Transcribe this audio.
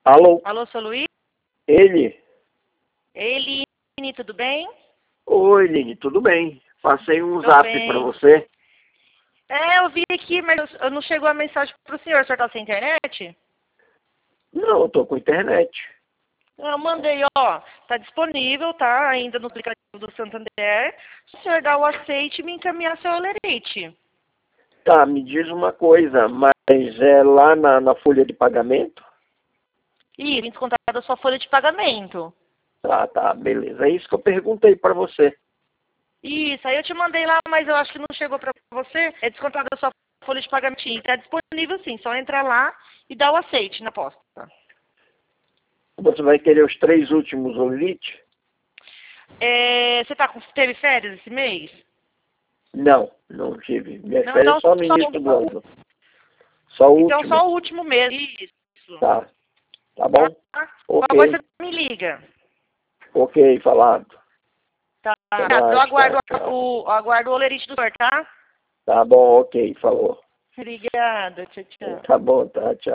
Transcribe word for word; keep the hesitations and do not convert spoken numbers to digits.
Alô? Alô, seu Luiz? Ele? Eline, tudo bem? Oi, Lini, tudo bem? Passei um Tô zap bem. pra você. É, eu vi aqui, mas eu- não chegou a mensagem pro senhor. O senhor tá sem internet? Não, eu tô com internet. Eu mandei, ó. Tá disponível, tá? Ainda no aplicativo do Santander. Se o senhor dá o aceite e me encaminhar seu olerite. Tá, me diz uma coisa, mas é lá na, na folha de pagamento? Ih, vim descontar da sua folha de pagamento. Tá, tá, beleza. É isso que eu perguntei pra você. Isso, aí eu te mandei lá, mas eu acho que não chegou pra você. É descontado da sua folha de pagamento. Tá disponível sim, só entrar lá e dar o aceite na posta. Você vai querer os três últimos Olite? É, você tá com, teve férias esse mês? Não, não tive. Minhas Não, férias então só no só, início do ano. Só o então último. só o último mesmo. Isso. Tá, tá Tá? bom? Qualquer coisa Ok, você me liga. ok, falado. Tá. Até Eu mais, aguardo tchau, tchau. o, eu aguardo o olerite do senhor, tá? Tá bom, ok, falou. Obrigada. Tchau, tchau. Tá bom, tá, tchau.